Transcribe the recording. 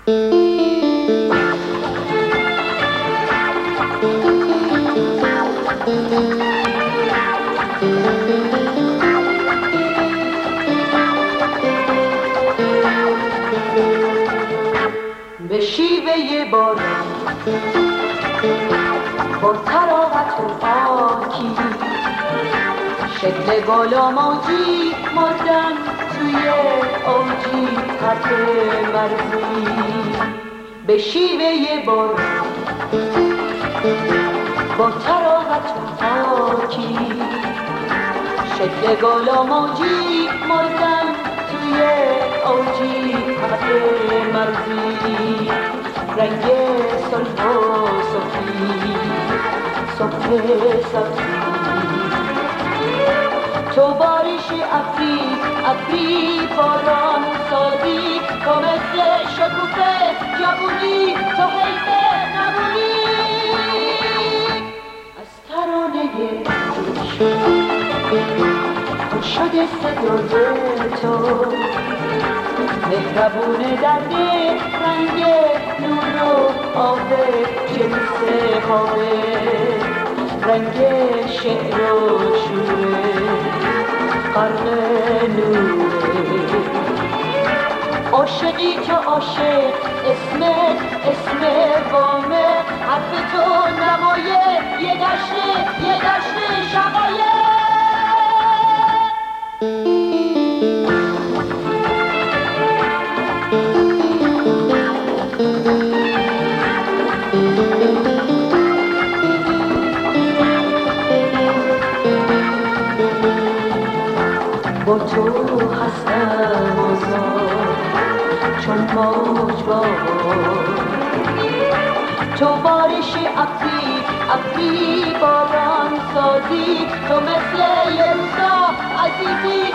به شیوه باران با تراوت و پاکی شکل گالاماجی مردم توی اوجی خط مرزی. به شیوه باران با تراوت و پاکی شکل گالاماجی مردم توی اوجی خط مرزی. رنگ سرخ و صبحی صبح سبزی تو باریش ابری باران سازی تو مثل شکوفه جوونی تو حیفه نبونی. از ترانه خوش شده صدای تو مهربون درد رنگ نور و آب جنس خوابه رنگ شعر و شوره غرق نوره. عاشقی تو عاشق اسم وامه حرف تو نمایه یه دشت شقایه. با تو هستم آزاد چون موج تو بارش ابری باران سازی تو مثل یه روزا عزیزی